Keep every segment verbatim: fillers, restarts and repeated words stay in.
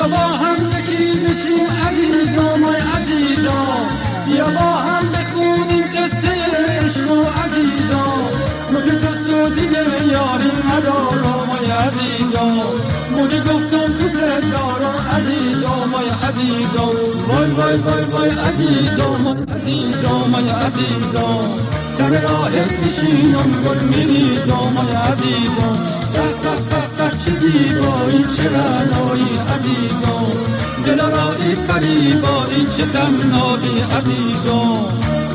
بیا با هم یکی بشیم عزیزا مای عزیزا، بیا با هم بخونیم قصه عشق و عزیزا، ما که جز تو دیگه یاری ندارم مای عزیزا، ما که گفتم دوست دارم عزیزا مای عزیزا، وای وای وای وای عزیزا مای عزیزا مای عزیزا، سر راهت میشینم گل میریزم مای عزیزا، به به به به چه زیبایی چه رعنایی عزیزا، دلارایی فریبایی چه غمنازی عزیزا.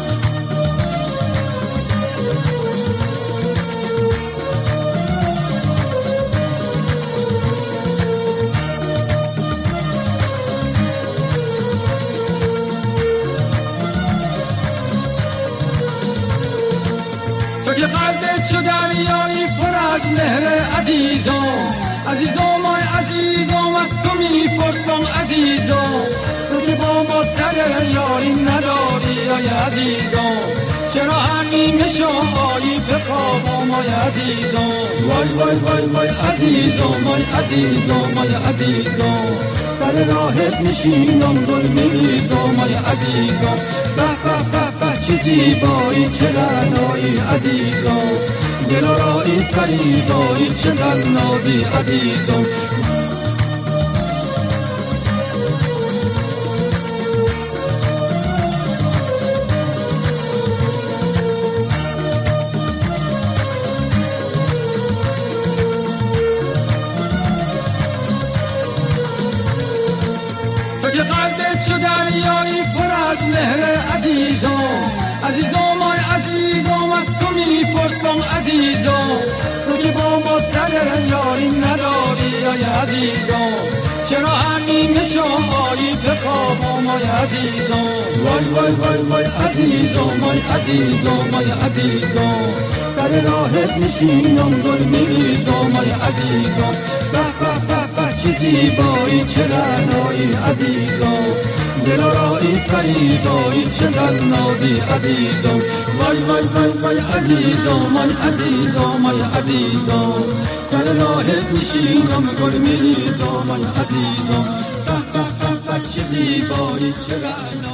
تو که قلبت چو دریایی پر از مهر عزیزا، عزیزا مای عزیزا از تو میپرسم عزیزا، تو که با ما سر یاری نداری ای عزیزا، چرا هر نیمه شایی به خواب مای عزیزا، وای وای وای وای عزیزا مای عزیزا مای عزیزا، سر راهت میشینم گل میریزم مای عزیزا، به به به به چه زیبایی چه رعنایی عزیزا، دلارایی فریبایی چه غمنازی عزیزا. تو که قلبت چو دریایی پر از مهر عزیزا، عزیزا مای عزیزا از تو میپرسم عزیزا، تو که با ما سر یاری نداری ای عزیزا، چرا هر نیمه شایی به خواب مای عزیزا، وای وای وای وای عزیزا مای عزیزا مای عزیزا، سر راهت میشینم گل میریزم مای عزیزا، به به به به چه زیبایی چه رعنایی عزیزا، دلارایی فریبایی چه غمنازی عزیزا، وای وای وای وای عزیزا مای عزیزا مای عزیزا، سر راهت میشینم گل میریزم مای عزیزا، به به به به چه زیبایی چه رعنایی.